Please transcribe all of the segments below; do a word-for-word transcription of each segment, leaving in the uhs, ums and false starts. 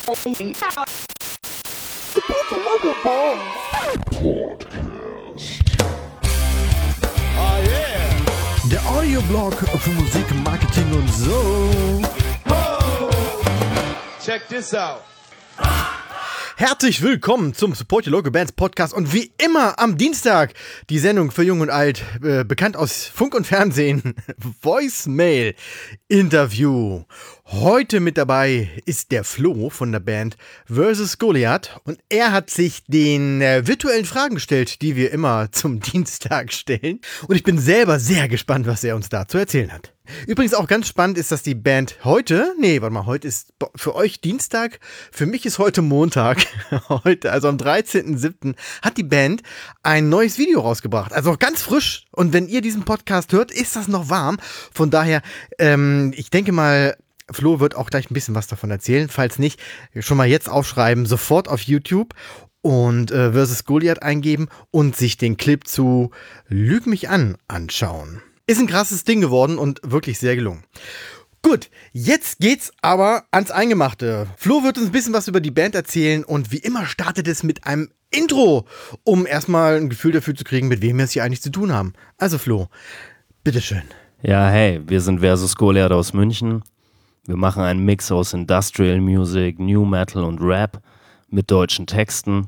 Der Audioblog für Musik, Marketing und so. Check this out. Herzlich willkommen zum Support Your Local Bands Podcast und wie immer am Dienstag die Sendung für Jung und Alt, äh, bekannt aus Funk und Fernsehen, Voicemail Interview. Heute mit dabei ist der Flo von der Band Versus Goliath und er hat sich den äh, virtuellen Fragen gestellt, die wir immer zum Dienstag stellen, und ich bin selber sehr gespannt, was er uns da zu erzählen hat. Übrigens auch ganz spannend ist, dass die Band heute, nee, warte mal, heute ist für euch Dienstag, für mich ist heute Montag, heute, also am dreizehnten siebten hat die Band ein neues Video rausgebracht, also ganz frisch, und wenn ihr diesen Podcast hört, ist das noch warm, von daher, ähm, ich denke mal, Flo wird auch gleich ein bisschen was davon erzählen, falls nicht, schon mal jetzt aufschreiben, sofort auf YouTube und äh, Versus Goliath eingeben und sich den Clip zu Lüg mich an anschauen. Ist ein krasses Ding geworden und wirklich sehr gelungen. Gut, jetzt geht's aber ans Eingemachte. Flo wird uns ein bisschen was über die Band erzählen und wie immer startet es mit einem Intro, um erstmal ein Gefühl dafür zu kriegen, mit wem wir es hier eigentlich zu tun haben. Also Flo, bitteschön. Ja, hey, wir sind Versus Goliath aus München. Wir machen einen Mix aus Industrial Music, New Metal und Rap mit deutschen Texten.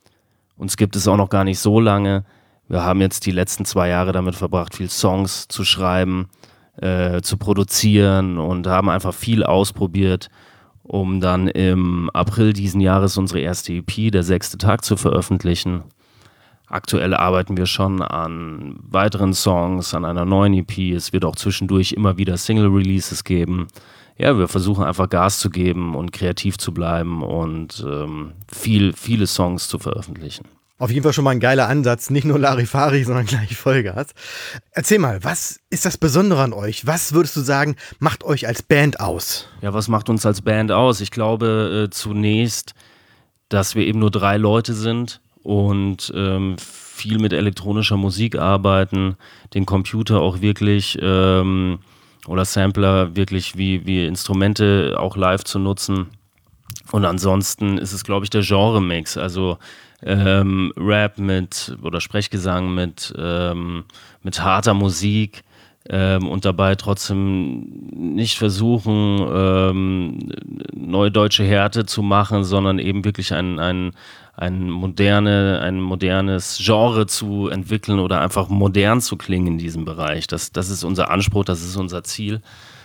Uns gibt es auch noch gar nicht so lange. Wir haben jetzt die letzten zwei Jahre damit verbracht, viel Songs zu schreiben, äh, zu produzieren und haben einfach viel ausprobiert, um dann im April diesen Jahres unsere erste E P, der sechste Tag, zu veröffentlichen. Aktuell arbeiten wir schon an weiteren Songs, an einer neuen E P. Es wird auch zwischendurch immer wieder Single-Releases geben. Ja, wir versuchen einfach Gas zu geben und kreativ zu bleiben und ähm, viel, viele Songs zu veröffentlichen. Auf jeden Fall schon mal ein geiler Ansatz, nicht nur Larifari, sondern gleich Vollgas. Erzähl mal, was ist das Besondere an euch? Was würdest du sagen, macht euch als Band aus? Ja, was macht uns als Band aus? Ich glaube äh, zunächst, dass wir eben nur drei Leute sind und ähm, viel mit elektronischer Musik arbeiten, den Computer auch wirklich ähm, oder Sampler wirklich wie, wie Instrumente auch live zu nutzen. Und ansonsten ist es, glaube ich, der Genre-Mix, also ähm, Rap mit oder Sprechgesang mit, ähm, mit harter Musik ähm, und dabei trotzdem nicht versuchen, ähm, neue deutsche Härte zu machen, sondern eben wirklich ein, ein, ein, moderne, ein modernes Genre zu entwickeln oder einfach modern zu klingen in diesem Bereich. Das, das ist unser Anspruch, das ist unser Ziel.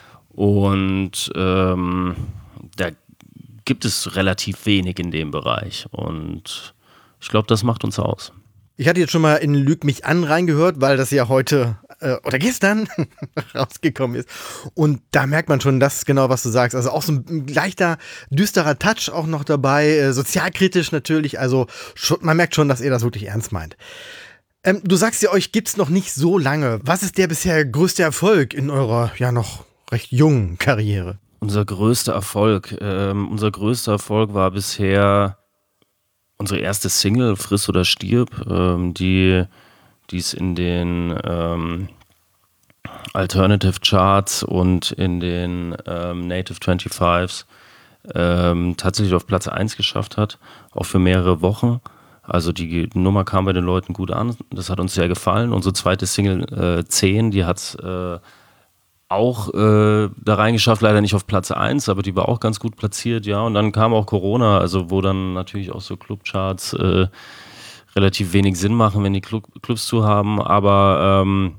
Und ähm, da gibt es relativ wenig in dem Bereich und ich glaube, das macht uns aus. Ich hatte jetzt schon mal in Lüg mich an reingehört, weil das ja heute äh, oder gestern rausgekommen ist, und da merkt man schon das genau, was du sagst, also auch so ein leichter, düsterer Touch auch noch dabei, äh, sozialkritisch natürlich, also schon, man merkt schon, dass ihr das wirklich ernst meint. Ähm, du sagst ja, euch gibt's noch nicht so lange. Was ist der bisher größte Erfolg in eurer ja noch recht jungen Karriere? Unser größter Erfolg, ähm, unser größter Erfolg war bisher unsere erste Single, Friss oder Stirb, ähm, die es in den ähm, Alternative Charts und in den ähm, Native fünfundzwanzigs ähm, tatsächlich auf Platz eins geschafft hat, auch für mehrere Wochen. Also die Nummer kam bei den Leuten gut an, das hat uns sehr gefallen. Unsere zweite Single, äh, zehn, die hat es äh, auch äh, da reingeschafft, leider nicht auf Platz eins, aber die war auch ganz gut platziert, ja. Und dann kam auch Corona, also wo dann natürlich auch so Clubcharts äh, relativ wenig Sinn machen, wenn die Club, Clubs zu haben, aber ähm,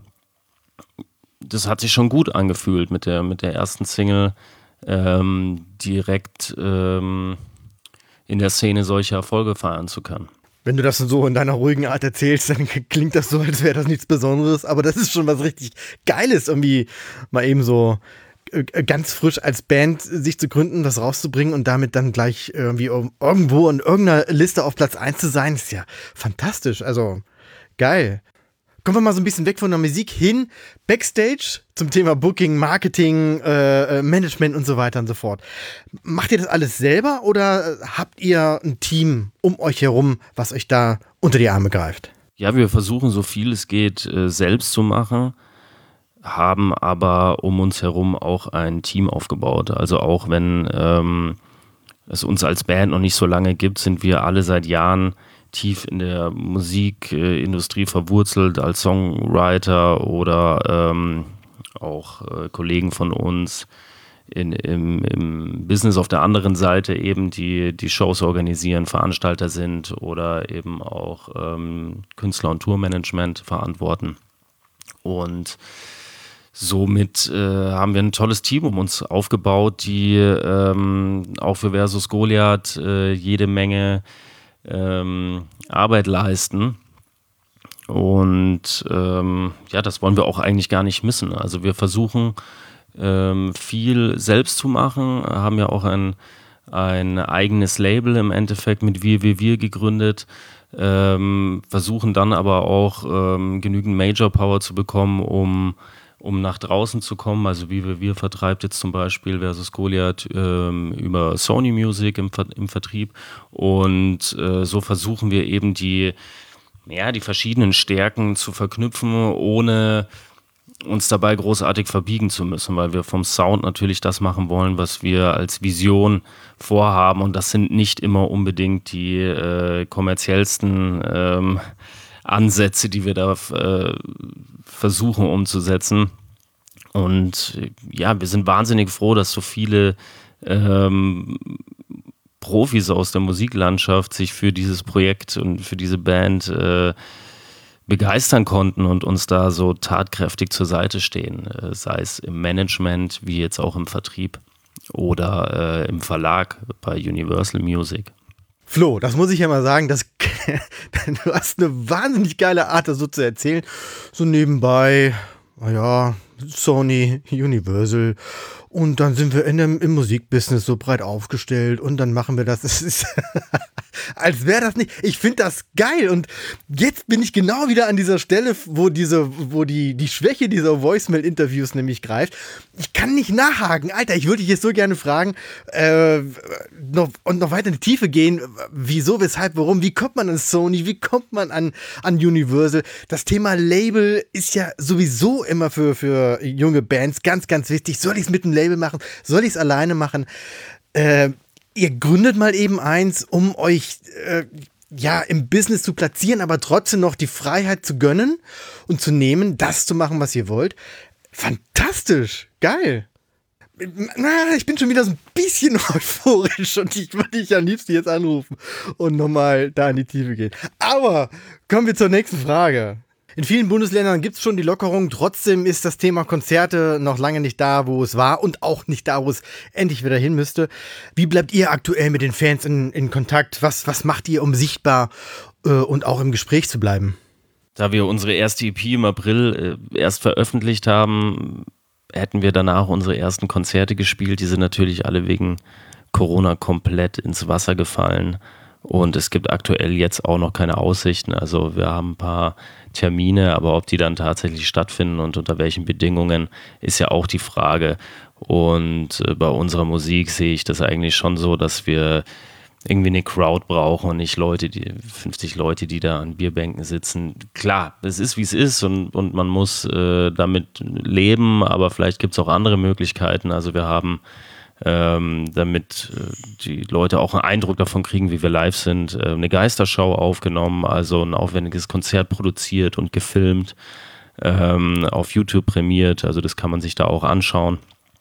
das hat sich schon gut angefühlt mit der, mit der ersten Single, ähm, direkt ähm, in der Szene solche Erfolge feiern zu können. Wenn du das so in deiner ruhigen Art erzählst, dann klingt das so, als wäre das nichts Besonderes, aber das ist schon was richtig Geiles, irgendwie mal eben so ganz frisch als Band sich zu gründen, das rauszubringen und damit dann gleich irgendwie irgendwo in irgendeiner Liste auf Platz eins zu sein, ist ja fantastisch, also geil. Kommen wir mal so ein bisschen weg von der Musik hin, Backstage zum Thema Booking, Marketing, äh, Management und so weiter und so fort. Macht ihr das alles selber oder habt ihr ein Team um euch herum, was euch da unter die Arme greift? Ja, wir versuchen so viel es geht äh, selbst zu machen, haben aber um uns herum auch ein Team aufgebaut. Also auch wenn ähm, es uns als Band noch nicht so lange gibt, sind wir alle seit Jahren tief in der Musikindustrie verwurzelt als Songwriter oder ähm, auch äh, Kollegen von uns in, im, im Business auf der anderen Seite eben, die die Shows organisieren, Veranstalter sind oder eben auch ähm, Künstler- und Tourmanagement verantworten. Und somit äh, haben wir ein tolles Team um uns aufgebaut, die ähm, auch für Versus Goliath äh, jede Menge ähm, Arbeit leisten. Und ähm, ja, das wollen wir auch eigentlich gar nicht missen. Also wir versuchen ähm, viel selbst zu machen, haben ja auch ein, ein eigenes Label im Endeffekt mit Wir, Wir, Wir gegründet, ähm, versuchen dann aber auch ähm, genügend Major Power zu bekommen, um um nach draußen zu kommen. Also wie wir, wir vertreibt jetzt zum Beispiel Versus Goliath ähm, über Sony Music im, Ver- im Vertrieb und äh, so versuchen wir eben die, ja, die verschiedenen Stärken zu verknüpfen, ohne uns dabei großartig verbiegen zu müssen, weil wir vom Sound natürlich das machen wollen, was wir als Vision vorhaben und das sind nicht immer unbedingt die äh, kommerziellsten ähm, Ansätze, die wir da äh, versuchen umzusetzen. Und ja, wir sind wahnsinnig froh, dass so viele ähm, Profis aus der Musiklandschaft sich für dieses Projekt und für diese Band äh, begeistern konnten und uns da so tatkräftig zur Seite stehen, äh, sei es im Management, wie jetzt auch im Vertrieb oder äh, im Verlag bei Universal Music. Flo, das muss ich ja mal sagen, das, du hast eine wahnsinnig geile Art, das so zu erzählen. So nebenbei, naja, Sony, Universal und dann sind wir in dem, im Musikbusiness so breit aufgestellt und dann machen wir das. Es ist, als wäre das nicht. Ich finde das geil und jetzt bin ich genau wieder an dieser Stelle, wo diese, wo die, die Schwäche dieser Voicemail-Interviews nämlich greift. Ich kann nicht nachhaken. Alter, ich würde dich jetzt so gerne fragen äh, noch, und noch weiter in die Tiefe gehen. Wieso, weshalb, warum? Wie kommt man an Sony? Wie kommt man an, an Universal? Das Thema Label ist ja sowieso immer für, für junge Bands ganz, ganz wichtig. Soll ich es mit einem Label machen? Soll ich es alleine machen? Äh, ihr gründet mal eben eins, um euch äh, ja im Business zu platzieren, aber trotzdem noch die Freiheit zu gönnen und zu nehmen, das zu machen, was ihr wollt. Fantastisch, geil. Na, ich bin schon wieder so ein bisschen euphorisch und ich würde dich am liebsten jetzt anrufen und nochmal da in die Tiefe gehen. Aber kommen wir zur nächsten Frage. In vielen Bundesländern gibt es schon die Lockerung, trotzdem ist das Thema Konzerte noch lange nicht da, wo es war und auch nicht da, wo es endlich wieder hin müsste. Wie bleibt ihr aktuell mit den Fans in, in Kontakt? Was, was macht ihr, um sichtbar äh, und auch im Gespräch zu bleiben? Da wir unsere erste E P im April äh, erst veröffentlicht haben, hätten wir danach unsere ersten Konzerte gespielt. Die sind natürlich alle wegen Corona komplett ins Wasser gefallen. Und es gibt aktuell jetzt auch noch keine Aussichten. Also wir haben ein paar Termine, aber ob die dann tatsächlich stattfinden und unter welchen Bedingungen, ist ja auch die Frage. Und bei unserer Musik sehe ich das eigentlich schon so, dass wir irgendwie eine Crowd brauchen und nicht Leute, die fünfzig Leute, die da an Bierbänken sitzen. Klar, es ist, wie es ist und, und man muss äh, damit leben, aber vielleicht gibt es auch andere Möglichkeiten. Also wir haben Ähm, damit äh, die Leute auch einen Eindruck davon kriegen, wie wir live sind, äh, eine Geisterschau aufgenommen, also ein aufwendiges Konzert produziert und gefilmt, ähm, auf YouTube prämiert, also das kann man sich da auch anschauen,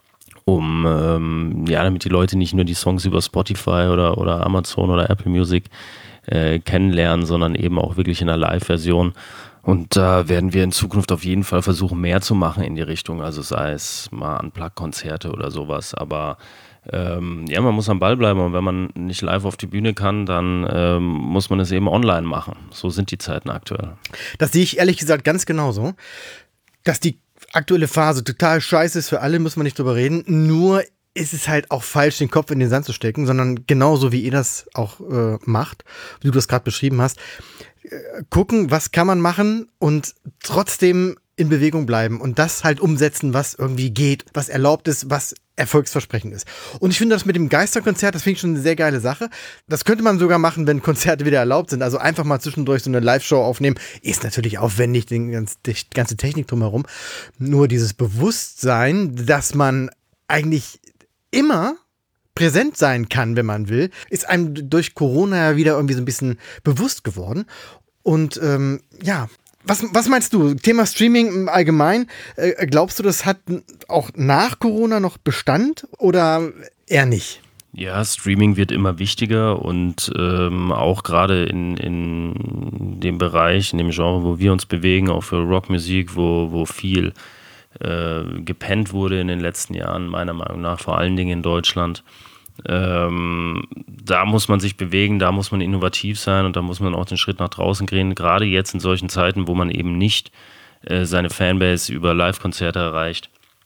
um, ähm, ja, damit die Leute nicht nur die Songs über Spotify oder, oder Amazon oder Apple Music äh, kennenlernen, sondern eben auch wirklich in einer Live-Version. Und da werden wir in Zukunft auf jeden Fall versuchen, mehr zu machen in die Richtung, also sei es mal Unplugged-Konzerte oder sowas, aber ähm, ja, man muss am Ball bleiben und wenn man nicht live auf die Bühne kann, dann ähm, muss man es eben online machen. So sind die Zeiten aktuell. Das sehe ich ehrlich gesagt ganz genauso, dass die aktuelle Phase total scheiße ist für alle, muss man nicht drüber reden, nur ist es halt auch falsch, den Kopf in den Sand zu stecken, sondern genauso wie ihr das auch äh, macht, wie du das gerade beschrieben hast, gucken, was kann man machen und trotzdem in Bewegung bleiben und das halt umsetzen, was irgendwie geht, was erlaubt ist, was erfolgsversprechend ist. Und ich finde das mit dem Geisterkonzert, das finde ich schon eine sehr geile Sache. Das könnte man sogar machen, wenn Konzerte wieder erlaubt sind. Also einfach mal zwischendurch so eine Live-Show aufnehmen. Ist natürlich aufwendig, die ganze Technik drumherum. Nur dieses Bewusstsein, dass man eigentlich immer präsent sein kann, wenn man will, ist einem durch Corona ja wieder irgendwie so ein bisschen bewusst geworden. Und ähm, ja, was, was meinst du? Thema Streaming im Allgemeinen, äh, glaubst du, das hat auch nach Corona noch Bestand oder eher nicht? Ja, Streaming wird immer wichtiger und ähm, auch gerade in, in dem Bereich, in dem Genre, wo wir uns bewegen, auch für Rockmusik, wo, wo viel äh, gepennt wurde in den letzten Jahren, meiner Meinung nach, vor allen Dingen in Deutschland. Ähm, da muss man sich bewegen, da muss man innovativ sein und da muss man auch den Schritt nach draußen gehen, gerade jetzt in solchen Zeiten, wo man eben nicht äh, seine Fanbase über Live-Konzerte erreicht.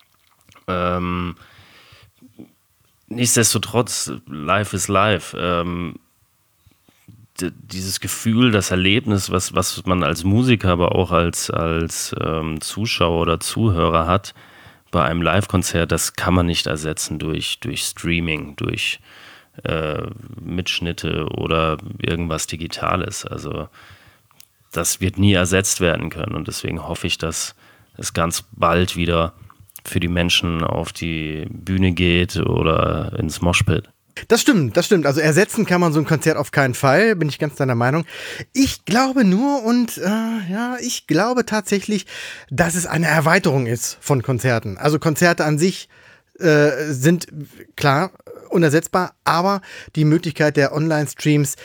Ähm, Nichtsdestotrotz, live ist live. Ähm, d- dieses Gefühl, das Erlebnis, was, was man als Musiker, aber auch als, als ähm, Zuschauer oder Zuhörer hat bei einem Live-Konzert, das kann man nicht ersetzen durch, durch Streaming, durch äh, Mitschnitte oder irgendwas Digitales. Also das wird nie ersetzt werden können und deswegen hoffe ich, dass es ganz bald wieder für die Menschen auf die Bühne geht oder ins Moshpit. Das stimmt, das stimmt. Also ersetzen kann man so ein Konzert auf keinen Fall, bin ich ganz deiner Meinung. Ich glaube nur und äh, ja, ich glaube tatsächlich, dass es eine Erweiterung ist von Konzerten. Also Konzerte an sich äh, sind klar unersetzbar, aber die Möglichkeit der Online-Streams,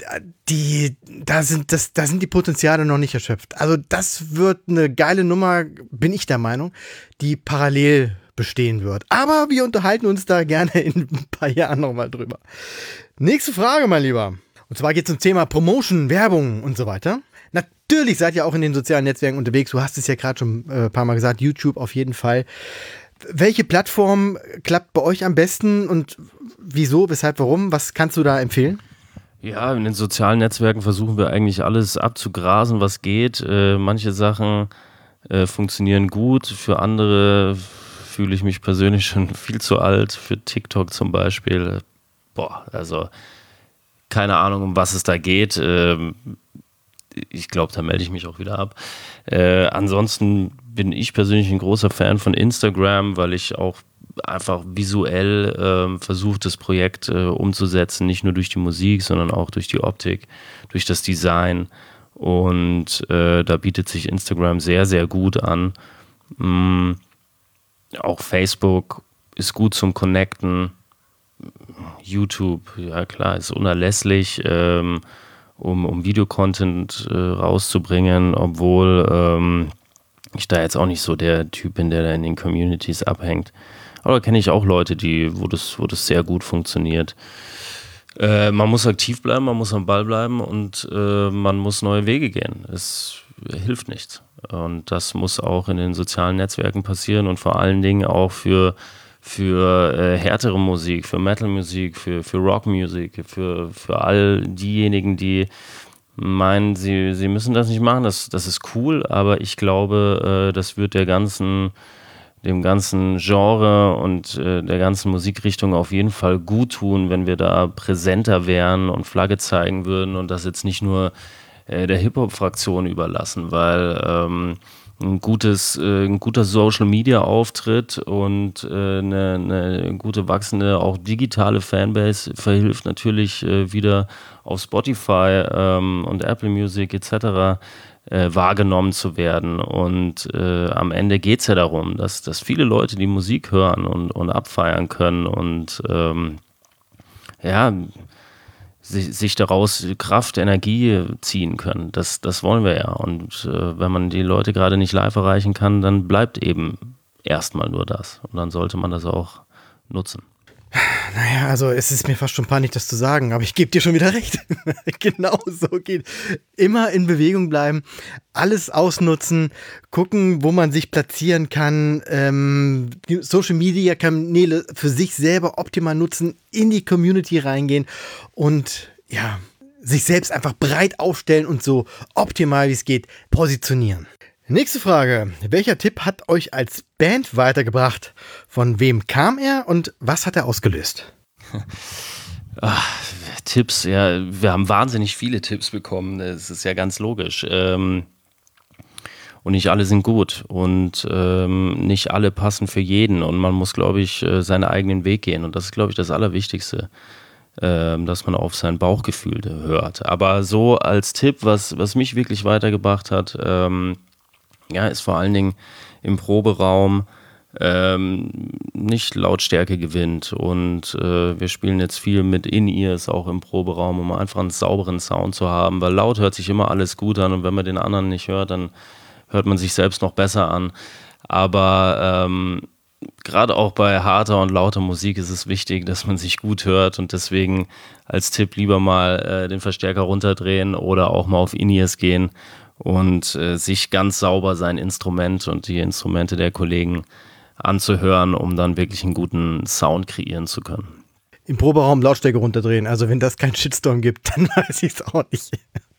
die, da sind, das, da sind die Potenziale noch nicht erschöpft. Also das wird eine geile Nummer, bin ich der Meinung, die parallel bestehen wird. Aber wir unterhalten uns da gerne in ein paar Jahren nochmal drüber. Nächste Frage, mein Lieber. Und zwar geht es zum Thema Promotion, Werbung und so weiter. Natürlich seid ihr auch in den sozialen Netzwerken unterwegs. Du hast es ja gerade schon äh, ein paar Mal gesagt, YouTube auf jeden Fall. Welche Plattform klappt bei euch am besten und wieso, weshalb, warum? Was kannst du da empfehlen? Ja, in den sozialen Netzwerken versuchen wir eigentlich alles abzugrasen, was geht. Äh, manche Sachen äh, funktionieren gut, für andere fühle ich mich persönlich schon viel zu alt, für TikTok zum Beispiel. Boah, also keine Ahnung, um was es da geht. Ähm, ich glaube, da melde ich mich auch wieder ab. Äh, ansonsten bin ich persönlich ein großer Fan von Instagram, weil ich auch einfach visuell äh, versucht, das Projekt äh, umzusetzen, nicht nur durch die Musik, sondern auch durch die Optik, durch das Design. Und äh, da bietet sich Instagram sehr, sehr gut an. Mm, auch Facebook ist gut zum Connecten. YouTube, ja klar, ist unerlässlich, ähm, um, um Videocontent äh, rauszubringen, obwohl ähm, ich da jetzt auch nicht so der Typ bin, der da in den Communities abhängt. Aber da kenne ich auch Leute, die, wo das, wo das sehr gut funktioniert. Äh, man muss aktiv bleiben, man muss am Ball bleiben und äh, man muss neue Wege gehen. Es hilft nichts. Und das muss auch in den sozialen Netzwerken passieren und vor allen Dingen auch für, für äh, härtere Musik, für Metal-Musik, für, für Rock-Musik, für, für all diejenigen, die meinen, sie, sie müssen das nicht machen. Das, das ist cool, aber ich glaube, äh, das wird der ganzen dem ganzen Genre und äh, der ganzen Musikrichtung auf jeden Fall gut tun, wenn wir da präsenter wären und Flagge zeigen würden und das jetzt nicht nur äh, der Hip-Hop-Fraktion überlassen, weil ähm, ein gutes, äh, ein guter Social-Media-Auftritt und äh, eine, eine gute wachsende, auch digitale Fanbase verhilft natürlich äh, wieder auf Spotify ähm, und Apple Music et cetera Äh, wahrgenommen zu werden. Und äh, am Ende geht es ja darum, dass, dass viele Leute die Musik hören und, und abfeiern können und ähm, ja, sich, sich daraus Kraft, Energie ziehen können. Das, das wollen wir ja. Und äh, wenn man die Leute gerade nicht live erreichen kann, dann bleibt eben erstmal nur das. Und dann sollte man das auch nutzen. Naja, also es ist mir fast schon peinlich, das zu sagen, aber ich gebe dir schon wieder recht. Genau so geht. Immer in Bewegung bleiben, alles ausnutzen, gucken, wo man sich platzieren kann, ähm, die Social-Media-Kanäle für sich selber optimal nutzen, in die Community reingehen und ja, sich selbst einfach breit aufstellen und so optimal wie es geht positionieren. Nächste Frage. Welcher Tipp hat euch als Band weitergebracht? Von wem kam er und was hat er ausgelöst? Ach, Tipps, ja, wir haben wahnsinnig viele Tipps bekommen. Das ist ja ganz logisch. Und Und nicht alle sind gut und ähm, nicht alle passen für jeden. Und man muss, glaube ich, äh, seinen eigenen Weg gehen. Und das ist, glaube ich, das Allerwichtigste, äh, dass man auf sein Bauchgefühl hört. Aber so als Tipp, was, was mich wirklich weitergebracht hat, ähm, ja, ist vor allen Dingen im Proberaum ähm, nicht Lautstärke gewinnt. Und äh, wir spielen jetzt viel mit In-Ears auch im Proberaum, um einfach einen sauberen Sound zu haben. Weil laut hört sich immer alles gut an und wenn man den anderen nicht hört, dann hört man sich selbst noch besser an. Aber ähm, gerade auch bei harter und lauter Musik ist es wichtig, dass man sich gut hört und deswegen als Tipp lieber mal äh, den Verstärker runterdrehen oder auch mal auf In-Ears gehen und äh, sich ganz sauber sein Instrument und die Instrumente der Kollegen anzuhören, um dann wirklich einen guten Sound kreieren zu können. Im Proberaum Lautstärke runterdrehen, also wenn das keinen Shitstorm gibt, dann weiß ich es auch nicht.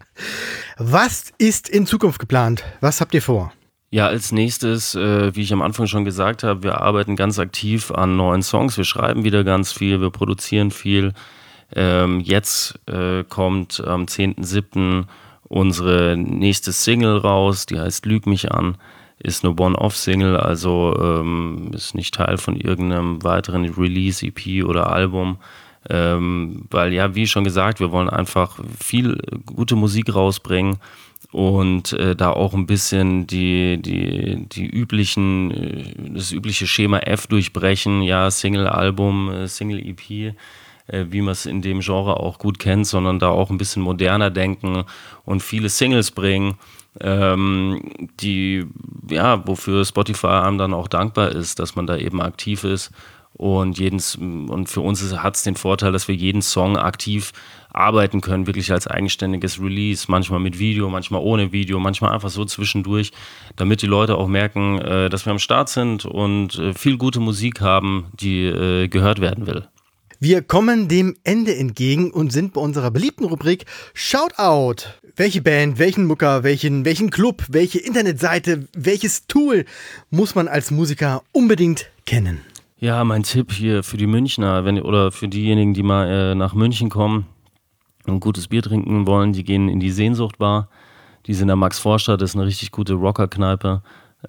Was ist in Zukunft geplant? Was habt ihr vor? Ja, als nächstes, äh, wie ich am Anfang schon gesagt habe, wir arbeiten ganz aktiv an neuen Songs, wir schreiben wieder ganz viel, wir produzieren viel. Ähm, jetzt äh, kommt am zehnten siebten unsere nächste Single raus, die heißt Lüg mich an, ist eine One-Off-Single, also ähm, ist nicht Teil von irgendeinem weiteren Release-E P oder Album, ähm, weil ja, wie schon gesagt, wir wollen einfach viel gute Musik rausbringen und äh, da auch ein bisschen die, die, die üblichen, das übliche Schema F durchbrechen, ja, Single-Album, äh, Single-E P, wie man es in dem Genre auch gut kennt, sondern da auch ein bisschen moderner denken und viele Singles bringen, ähm, die, ja, wofür Spotify einem dann auch dankbar ist, dass man da eben aktiv ist und jedens, und für uns hat es den Vorteil, dass wir jeden Song aktiv arbeiten können, wirklich als eigenständiges Release, manchmal mit Video, manchmal ohne Video, manchmal einfach so zwischendurch, damit die Leute auch merken, äh, dass wir am Start sind und äh, viel gute Musik haben, die äh, gehört werden will. Wir kommen dem Ende entgegen und sind bei unserer beliebten Rubrik Shoutout. Welche Band, welchen Mucker, welchen, welchen Club, welche Internetseite, welches Tool muss man als Musiker unbedingt kennen? Ja, mein Tipp hier für die Münchner, wenn, oder für diejenigen, die mal äh, nach München kommen und ein gutes Bier trinken wollen, die gehen in die Sehnsuchtbar. Die sind in der Max-Vorstadt, das ist eine richtig gute Rocker-Kneipe,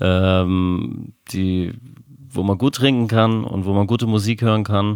ähm, die, wo man gut trinken kann und wo man gute Musik hören kann.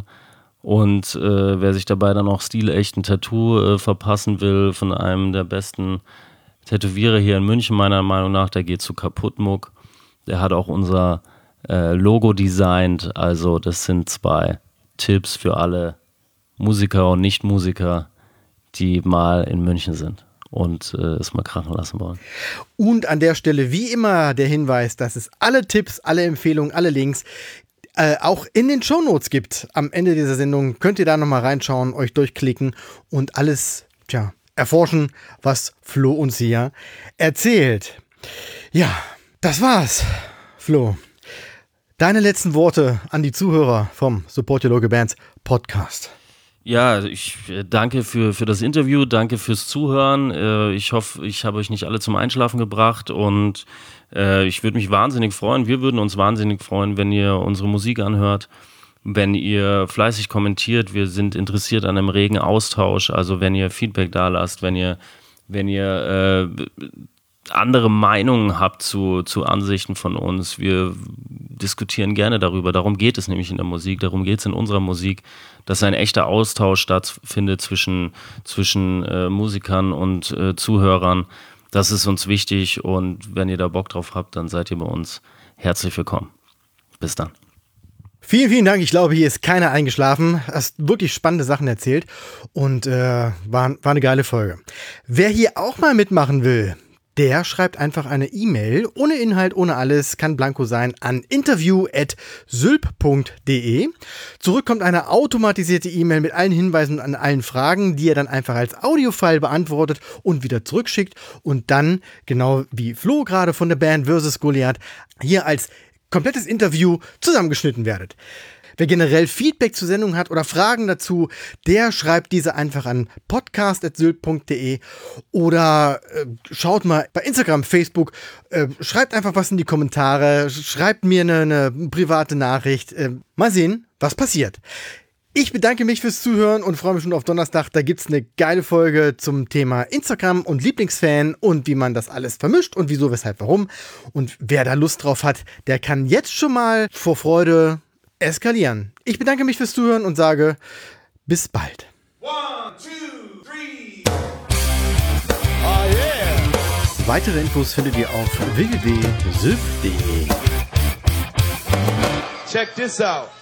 Und äh, wer sich dabei dann auch stilecht ein Tattoo äh, verpassen will von einem der besten Tätowierer hier in München, meiner Meinung nach, der geht zu Kaputtmuck. Der hat auch unser äh, Logo designt. Also das sind zwei Tipps für alle Musiker und Nicht-Musiker, die mal in München sind und äh, es mal krachen lassen wollen. Und an der Stelle wie immer der Hinweis, dass es alle Tipps, alle Empfehlungen, alle Links Äh, auch in den Shownotes gibt. Am Ende dieser Sendung könnt ihr da nochmal reinschauen, euch durchklicken und alles, tja, erforschen, was Flo uns hier erzählt. Ja, das war's, Flo. Deine letzten Worte an die Zuhörer vom Support Your Local Bands Podcast. Ja, ich danke für, für das Interview, danke fürs Zuhören. Ich hoffe, ich habe euch nicht alle zum Einschlafen gebracht und ich würde mich wahnsinnig freuen, wir würden uns wahnsinnig freuen, wenn ihr unsere Musik anhört, wenn ihr fleißig kommentiert. Wir sind interessiert an einem regen Austausch, also wenn ihr Feedback da lasst, wenn ihr, wenn ihr äh, andere Meinungen habt zu, zu Ansichten von uns. Wir diskutieren gerne darüber. Darum geht es nämlich in der Musik, darum geht es in unserer Musik, dass ein echter Austausch stattfindet zwischen, zwischen äh, Musikern und äh, Zuhörern. Das ist uns wichtig und wenn ihr da Bock drauf habt, dann seid ihr bei uns herzlich willkommen. Bis dann. Vielen, vielen Dank. Ich glaube, hier ist keiner eingeschlafen. Hast wirklich spannende Sachen erzählt und äh, war, war eine geile Folge. Wer hier auch mal mitmachen will, der schreibt einfach eine E-Mail, ohne Inhalt, ohne alles, kann blanko sein, an interview at sylp punkt de. Zurück kommt eine automatisierte E-Mail mit allen Hinweisen an allen Fragen, die er dann einfach als Audiofile beantwortet und wieder zurückschickt und dann, genau wie Flo gerade von der Band Versus Goliath, hier als komplettes Interview zusammengeschnitten werdet. Wer generell Feedback zur Sendung hat oder Fragen dazu, der schreibt diese einfach an podcast at sylp punkt de oder äh, schaut mal bei Instagram, Facebook, äh, schreibt einfach was in die Kommentare, schreibt mir eine, eine private Nachricht. Äh, mal sehen, was passiert. Ich bedanke mich fürs Zuhören und freue mich schon auf Donnerstag. Da gibt's eine geile Folge zum Thema Instagram und Lieblingsfan und wie man das alles vermischt und wieso, weshalb, warum. Und wer da Lust drauf hat, der kann jetzt schon mal vor Freude eskalieren. Ich bedanke mich fürs Zuhören und sage bis bald. One, two, three. Oh yeah. Weitere Infos findet ihr auf w w w punkt syf punkt de. Check this out.